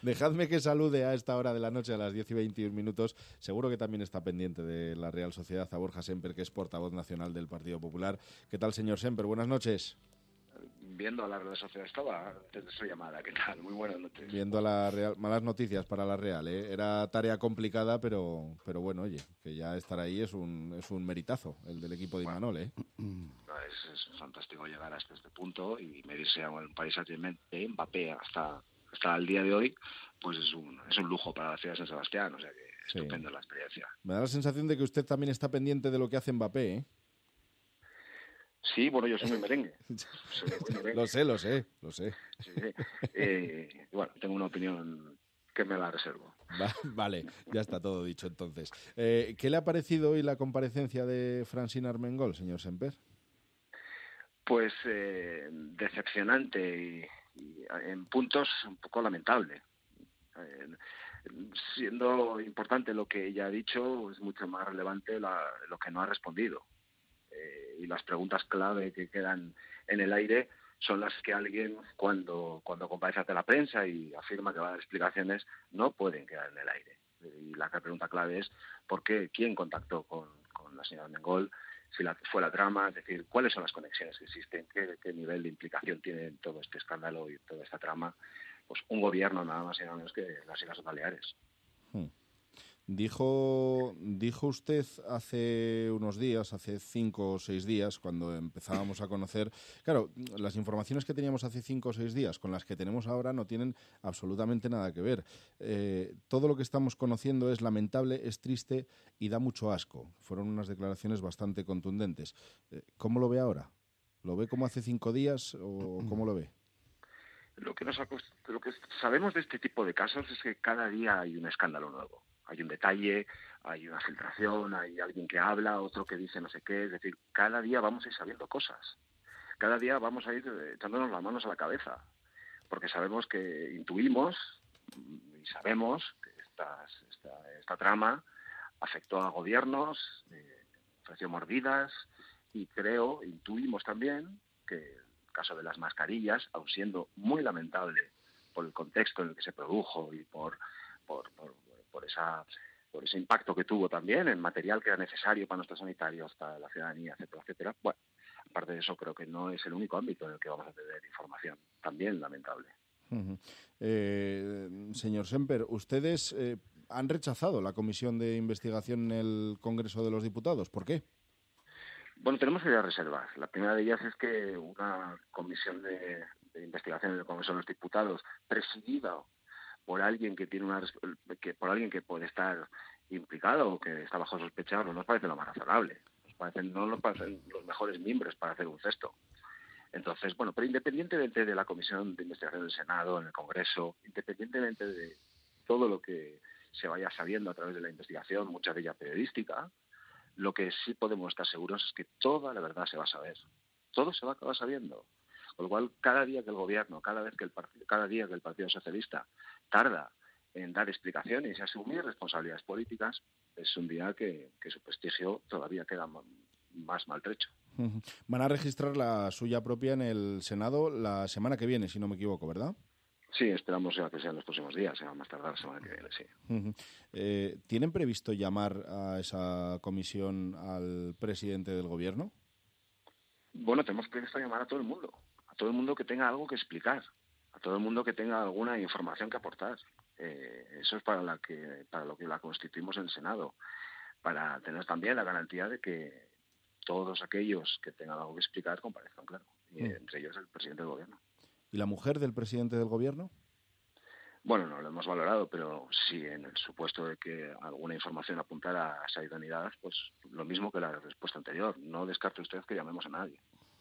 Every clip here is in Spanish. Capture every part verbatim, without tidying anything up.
Dejadme que salude a esta hora de la noche, a las diez y veintiún minutos. Seguro que también está pendiente de la Real Sociedad, a Borja Semper, que es portavoz nacional del Partido Popular. ¿Qué tal, señor Semper? Buenas noches. Viendo a la Real Sociedad estaba antes de su llamada. ¿Qué tal? Muy buenas noches. Viendo a la Real, malas noticias para la Real, ¿eh? Era tarea complicada, pero pero bueno, oye, que ya estar ahí es un es un meritazo, el del equipo de Imanol, ¿eh? Es, es fantástico llegar hasta este punto y medirse a un país de Mbappé hasta hasta el día de hoy, pues es un es un lujo para la ciudad de San Sebastián, o sea que Sí. estupendo la experiencia. Me da la sensación de que usted también está pendiente de lo que hace Mbappé, ¿eh? Sí, bueno, yo soy muy merengue. Soy muy merengue. Lo sé, lo sé, lo sé. Sí, sí. Eh, bueno, tengo una opinión que me la reservo. Va, vale, ya está todo dicho entonces. Eh, ¿Qué le ha parecido hoy la comparecencia de Francine Armengol, señor Semper? Pues eh, decepcionante y, y en puntos un poco lamentable. Eh, siendo importante lo que ella ha dicho, es mucho más relevante la, lo que no ha respondido. Eh, y las preguntas clave que quedan en el aire son las que alguien, cuando, cuando comparece ante la prensa y afirma que va a dar explicaciones, no pueden quedar en el aire. Y la pregunta clave es ¿por qué? ¿Quién contactó con, con la señora Armengol? Si la, fue la trama, es decir, ¿cuáles son las conexiones que existen? ¿Qué, qué nivel de implicación tiene todo este escándalo y toda esta trama? Pues un gobierno nada más y nada menos que las Islas Baleares. Hmm. Dijo, dijo usted hace unos días, hace cinco o seis días, cuando empezábamos a conocer... Claro, las informaciones que teníamos hace cinco o seis días con las que tenemos ahora no tienen absolutamente nada que ver. Eh, todo lo que estamos conociendo es lamentable, es triste y da mucho asco. Fueron unas declaraciones bastante contundentes. Eh, ¿Cómo lo ve ahora? ¿Lo ve como hace cinco días o cómo lo ve? Lo que, nos acost- lo que sabemos de este tipo de casos es que cada día hay un escándalo nuevo. Hay un detalle, hay una filtración, hay alguien que habla, otro que dice no sé qué. Es decir, cada día vamos a ir sabiendo cosas. Cada día vamos a ir eh, echándonos las manos a la cabeza. Porque sabemos que intuimos y sabemos que esta, esta, esta trama afectó a gobiernos, eh, ofreció mordidas y creo, intuimos también que el caso de las mascarillas, aun siendo muy lamentable por el contexto en el que se produjo y por, por, por, por, esa, por ese impacto que tuvo también en material que era necesario para nuestros sanitarios, para la ciudadanía, etcétera, etcétera. Bueno, aparte de eso, creo que no es el único ámbito en el que vamos a tener información también lamentable. Uh-huh. Eh, señor Semper, ustedes eh, han rechazado la comisión de investigación en el Congreso de los Diputados. ¿Por qué? Bueno, tenemos varias reservas. La primera de ellas es que una comisión de, de investigación en el Congreso de los Diputados, presidida por alguien que tiene una que por alguien que puede estar implicado o que está bajo sospecha, no nos parece lo más razonable. Nos parecen, no nos parecen los mejores miembros para hacer un cesto. Entonces, bueno, pero independientemente de la comisión de investigación del Senado, en el Congreso, independientemente de todo lo que se vaya sabiendo a través de la investigación, mucha de ella periodística, lo que sí podemos estar seguros es que toda la verdad se va a saber. Todo se va a acabar sabiendo. Con lo cual, cada día que el gobierno, cada vez que el partido, cada día que el Partido Socialista tarda en dar explicaciones y asumir responsabilidades políticas, es un día que, que su prestigio todavía queda más maltrecho. Van a registrar la suya propia en el Senado la semana que viene, si no me equivoco, ¿verdad? Sí, esperamos que sea en los próximos días, sea más tardar la semana que viene, sí. Uh-huh. Eh, ¿Tienen previsto llamar a esa comisión al presidente del gobierno? Bueno, tenemos previsto llamar a todo el mundo, a todo el mundo que tenga algo que explicar, a todo el mundo que tenga alguna información que aportar. Eh, eso es para, la que, para lo que la constituimos en el Senado, para tener también la garantía de que todos aquellos que tengan algo que explicar comparezcan, claro, y uh-huh. entre ellos el presidente del gobierno. ¿Y la mujer del presidente del gobierno? Bueno, no lo hemos valorado, pero sí, en el supuesto de que alguna información apuntara a esa idoneidad, pues lo mismo que la respuesta anterior. No descarte usted que llamemos a nadie.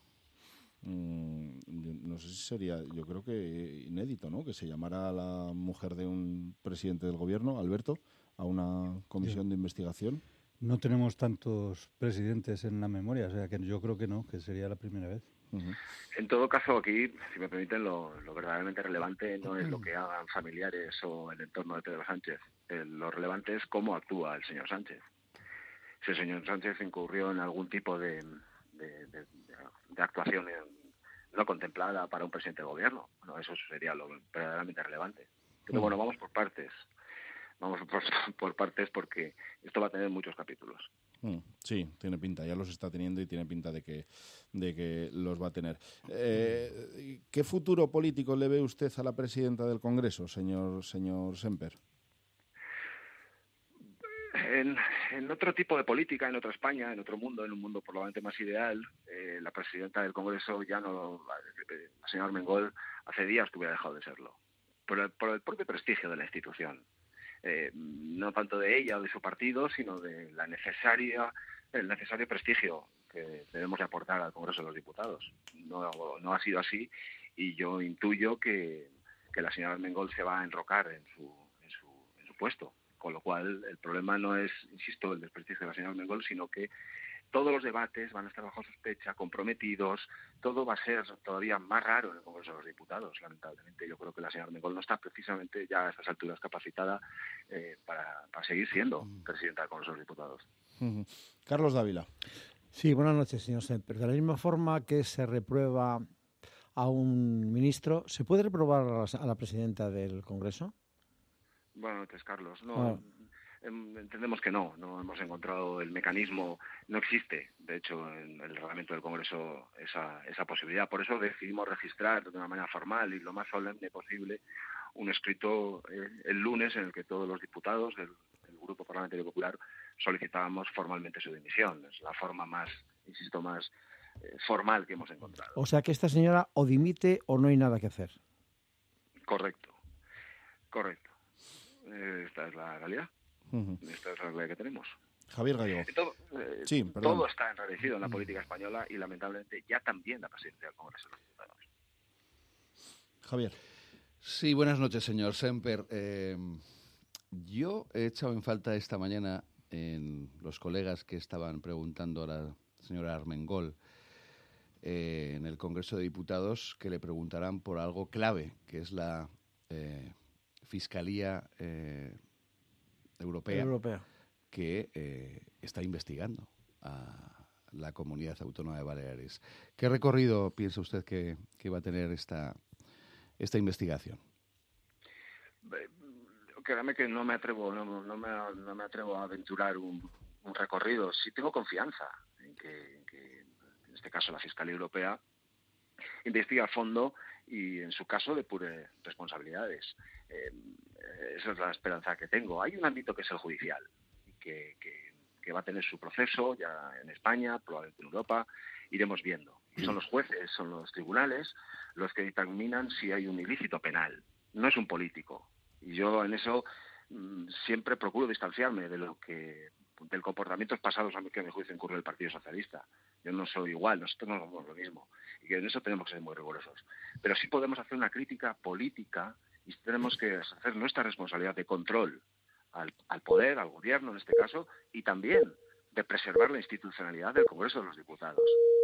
Mm, no sé si sería, yo creo que inédito, ¿no? Que se llamara a la mujer de un presidente del gobierno, Alberto, a una comisión sí. de investigación. No tenemos tantos presidentes en la memoria, o sea que yo creo que no, que sería la primera vez. Uh-huh. En todo caso, aquí, si me permiten, lo, lo verdaderamente relevante no es lo que hagan familiares o el entorno de Pedro Sánchez. Eh, lo relevante es cómo actúa el señor Sánchez. Si el señor Sánchez incurrió en algún tipo de, de, de, de actuación no contemplada para un presidente de gobierno, bueno, eso sería lo verdaderamente relevante. Pero bueno, vamos por partes. Vamos por, por partes porque esto va a tener muchos capítulos. Sí, tiene pinta, ya los está teniendo y tiene pinta de que, de que los va a tener. Eh, ¿Qué futuro político le ve usted a la presidenta del Congreso, señor, señor Semper? En, en otro tipo de política, en otra España, en otro mundo, en un mundo probablemente más ideal, eh, la presidenta del Congreso ya no, la señora Armengol, hace días que hubiera dejado de serlo, por el, por el propio prestigio de la institución. Eh, no tanto de ella o de su partido, sino de la necesaria, el necesario prestigio que debemos de aportar al Congreso de los Diputados. No, no ha sido así y yo intuyo que, que la señora Armengol se va a enrocar en su, en su, en su puesto. Con lo cual, el problema no es, insisto, el desprestigio de la señora Armengol, sino que todos los debates van a estar bajo sospecha, comprometidos, todo va a ser todavía más raro en el Congreso de los Diputados, lamentablemente. Yo creo que la señora Armengol no está precisamente ya a estas alturas capacitada eh, para, para seguir siendo presidenta del Congreso de los Diputados. Uh-huh. Carlos Dávila. Sí, buenas noches, señor Semper. De la misma forma que se reprueba a un ministro, ¿se puede reprobar a la, a la presidenta del Congreso? Buenas noches, Carlos. No, ah. Entendemos que no, no hemos encontrado el mecanismo, no existe, de hecho, en el reglamento del Congreso esa, esa posibilidad. Por eso decidimos registrar de una manera formal y lo más solemne posible un escrito eh, el lunes en el que todos los diputados del, del Grupo Parlamentario Popular solicitábamos formalmente su dimisión. Es la forma más, insisto, más eh, formal que hemos encontrado. O sea que esta señora o dimite o no hay nada que hacer. Correcto, correcto. Esta es la realidad. Uh-huh. Esta es la realidad que tenemos. Javier Gallego. Todo, eh, sí, todo está enrarecido en la política española y lamentablemente ya también la presidencia del Congreso de los Diputados. Javier. Sí, buenas noches, señor Semper. Eh, yo he echado en falta esta mañana en los colegas que estaban preguntando a la señora Armengol eh, en el Congreso de Diputados que le preguntarán por algo clave, que es la eh, Fiscalía eh, Europea, Europea, que eh, está investigando a la Comunidad Autónoma de Baleares. ¿Qué recorrido piensa usted que, que va a tener esta, esta investigación? Créame que no me atrevo, no, no, me, no me atrevo a aventurar un, un recorrido. Sí tengo confianza en que, en que, en este caso, la Fiscalía Europea investiga a fondo y, en su caso, depure responsabilidades. Eh, esa es la esperanza que tengo. Hay un ámbito que es el judicial, que, que, que va a tener su proceso ya en España, probablemente en Europa, iremos viendo. Y son los jueces, son los tribunales los que determinan si hay un ilícito penal. No es un político. Y yo en eso mmm, siempre procuro distanciarme de lo que del comportamientos pasados a mí que a mi juicio incurrió el Partido Socialista. Yo no soy igual, nosotros no somos lo mismo. Y que en eso tenemos que ser muy rigurosos. Pero sí podemos hacer una crítica política y tenemos que hacer nuestra responsabilidad de control al, al poder, al gobierno en este caso, y también de preservar la institucionalidad del Congreso de los Diputados.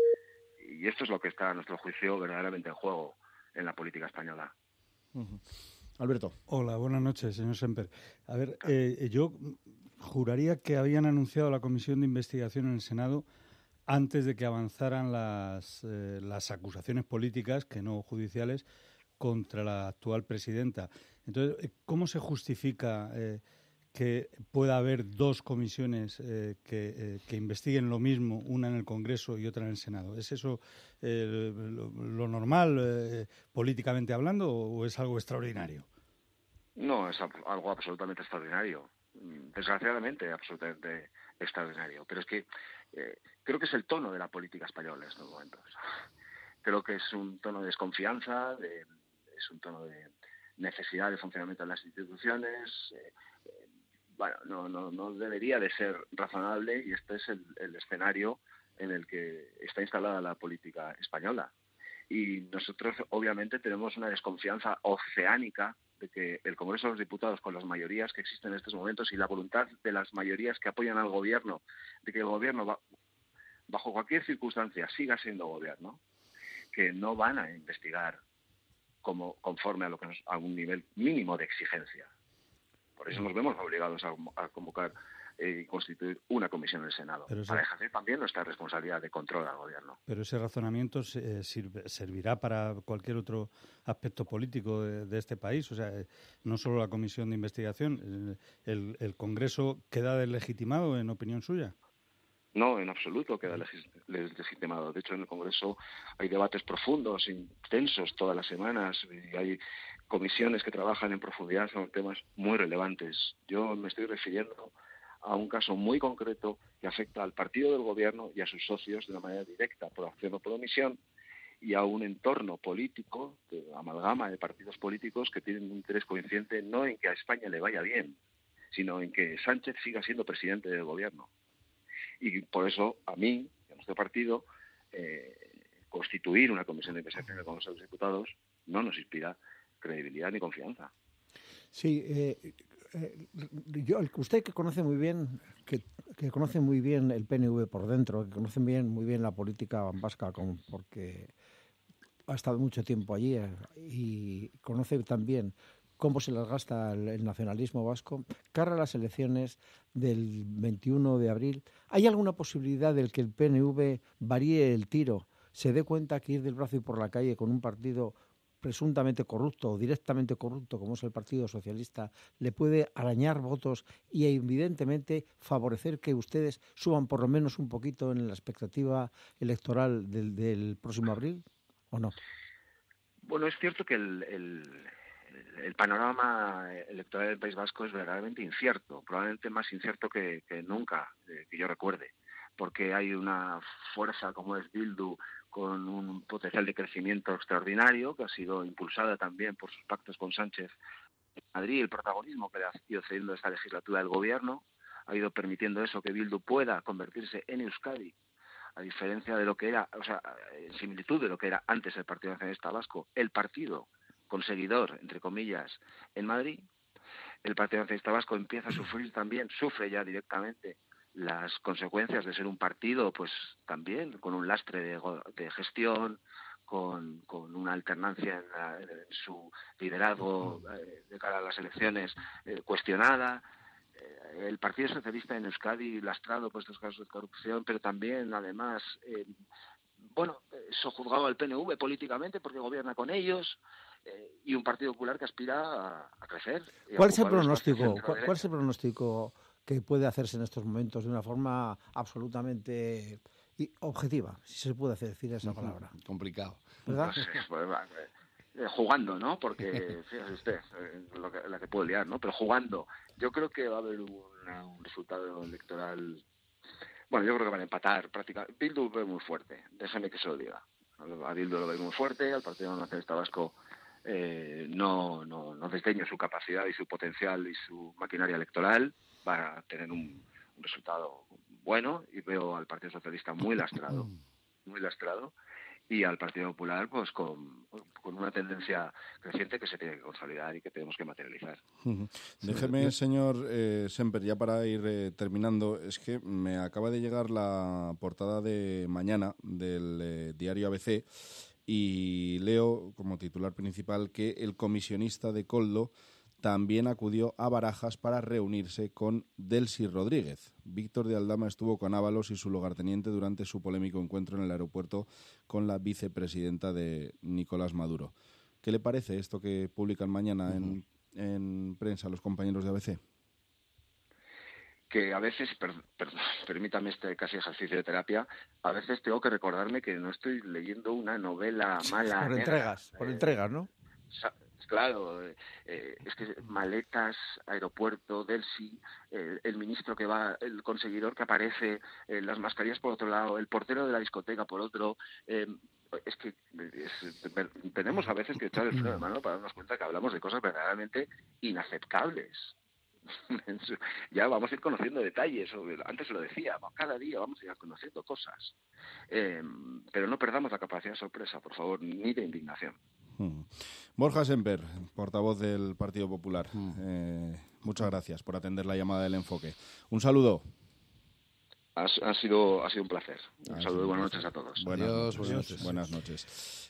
Y esto es lo que está, a nuestro juicio, verdaderamente en juego en la política española. Uh-huh. Alberto. Hola, buenas noches, señor Semper. A ver, eh, yo juraría que habían anunciado la comisión de investigación en el Senado antes de que avanzaran las, eh, las acusaciones políticas, que no judiciales, contra la actual presidenta. Entonces, ¿cómo se justifica eh, que pueda haber dos comisiones eh, que, eh, que investiguen lo mismo, una en el Congreso y otra en el Senado? ¿Es eso eh, lo, lo normal, eh, políticamente hablando, o es algo extraordinario? No, es algo absolutamente extraordinario. Desgraciadamente, absolutamente extraordinario. Pero es que eh, creo que es el tono de la política española en estos momentos. Creo que es un tono de desconfianza, de, es un tono de necesidad de funcionamiento de las instituciones. Eh, eh, bueno, no, no, no debería de ser razonable y este es el, el escenario en el que está instalada la política española. Y nosotros, obviamente, tenemos una desconfianza oceánica de que el Congreso de los Diputados, con las mayorías que existen en estos momentos y la voluntad de las mayorías que apoyan al gobierno, de que el gobierno, va, bajo cualquier circunstancia, siga siendo gobierno, que no van a investigar como conforme a lo que nos, a un nivel mínimo de exigencia. Por eso nos vemos obligados a, a convocar y constituir una comisión en el Senado, pero ese, para ejercer también nuestra responsabilidad de control al gobierno. Pero ese razonamiento eh, sirve, servirá para cualquier otro aspecto político de, de este país. O sea, eh, no solo la comisión de investigación. ¿El, el Congreso queda deslegitimado, en opinión suya? No, en absoluto queda legitimado. De hecho, en el Congreso hay debates profundos, intensos, todas las semanas, y hay comisiones que trabajan en profundidad sobre temas muy relevantes. Yo me estoy refiriendo a un caso muy concreto que afecta al partido del gobierno y a sus socios de una manera directa, por acción o por omisión, y a un entorno político, de amalgama de partidos políticos que tienen un interés coincidente no en que a España le vaya bien, sino en que Sánchez siga siendo presidente del gobierno. Y por eso, a mí, a nuestro partido, eh, constituir una comisión de investigación del Congreso de los Diputados no nos inspira credibilidad ni confianza. Sí, eh, eh, yo, usted que conoce muy bien, que, que conoce muy bien el P N V por dentro, que conoce bien, muy bien la política vasca, con, porque ha estado mucho tiempo allí eh, y conoce también cómo se las gasta el, el nacionalismo vasco, cara a las elecciones del veintiuno de abril, ¿hay alguna posibilidad de que el P N V varíe el tiro, se dé cuenta que ir del brazo y por la calle con un partido presuntamente corrupto o directamente corrupto, como es el Partido Socialista, le puede arañar votos y evidentemente favorecer que ustedes suban por lo menos un poquito en la expectativa electoral del, del próximo abril, o no? Bueno, es cierto que el, el, el panorama electoral del País Vasco es verdaderamente incierto, probablemente más incierto que, que nunca, eh, que yo recuerde, porque hay una fuerza como es Bildu, con un potencial de crecimiento extraordinario, que ha sido impulsada también por sus pactos con Sánchez en Madrid, el protagonismo que le ha ido cediendo esta legislatura del gobierno, ha ido permitiendo eso, que Bildu pueda convertirse en Euskadi, a diferencia de lo que era, o sea, en similitud de lo que era antes el Partido Nacionalista Vasco, el partido conseguidor, entre comillas, en Madrid. El Partido Nacionalista Vasco empieza a sufrir también, sufre ya directamente las consecuencias de ser un partido, pues también con un lastre de, de gestión, con, con una alternancia en, la, en su liderazgo eh, de cara a las elecciones eh, cuestionada. Eh, el Partido Socialista en Euskadi lastrado por estos casos de corrupción, pero también, además, eh, bueno, sojuzgado al P N V políticamente porque gobierna con ellos. Eh, y un Partido Popular que aspira a, a crecer. ¿Cuál es el pronóstico? ¿Cuál, ¿Cuál es el pronóstico que puede hacerse en estos momentos de una forma absolutamente objetiva, si se puede hacer, decir esa palabra? Complicado. ¿Verdad? Pues, pues, eh, jugando, ¿no? Porque, fíjese usted, eh, lo que, la que puedo liar, ¿no? Pero jugando. Yo creo que va a haber una, un resultado electoral. Bueno, yo creo que van a empatar prácticamente. Bildu lo ve muy fuerte, déjame que se lo diga. A Bildu lo ve muy fuerte, al Partido Nacionalista Vasco eh, no, no, no desdeño su capacidad y su potencial y su maquinaria electoral. Va a tener un, un resultado bueno y veo al Partido Socialista muy lastrado, muy lastrado, y al Partido Popular pues con, con una tendencia creciente que se tiene que consolidar y que tenemos que materializar. Uh-huh. Déjeme, señor eh, Semper, ya para ir eh, terminando, es que me acaba de llegar la portada de mañana del eh, diario A B C y leo como titular principal que el comisionista de Koldo también acudió a Barajas para reunirse con Delcy Rodríguez. Víctor de Aldama estuvo con Ábalos y su lugarteniente durante su polémico encuentro en el aeropuerto con la vicepresidenta de Nicolás Maduro. ¿Qué le parece esto que publican mañana uh-huh. en, en prensa los compañeros de A B C? Que a veces, per, per, permítame este casi ejercicio de terapia, a veces tengo que recordarme que no estoy leyendo una novela mala. Por negra. entregas, por eh, entregas, ¿no? Claro, eh, es que maletas, aeropuerto, Delcy, eh, el ministro que va, el conseguidor que aparece, eh, las mascarillas por otro lado, el portero de la discoteca por otro. Eh, es que es, tenemos a veces que echar el freno de mano para darnos cuenta que hablamos de cosas verdaderamente inaceptables. Ya vamos a ir conociendo detalles, antes se lo decía, cada día vamos a ir conociendo cosas. Eh, pero no perdamos la capacidad de sorpresa, por favor, ni de indignación. Hmm. Borja Semper, portavoz del Partido Popular. Hmm. Eh, muchas gracias por atender la llamada del Enfoque. Un saludo. Ha, ha, sido, ha sido un placer. Un ha saludo y buenas noches a todos. Buenas Adiós, noches. Buenas noches. Buenas noches.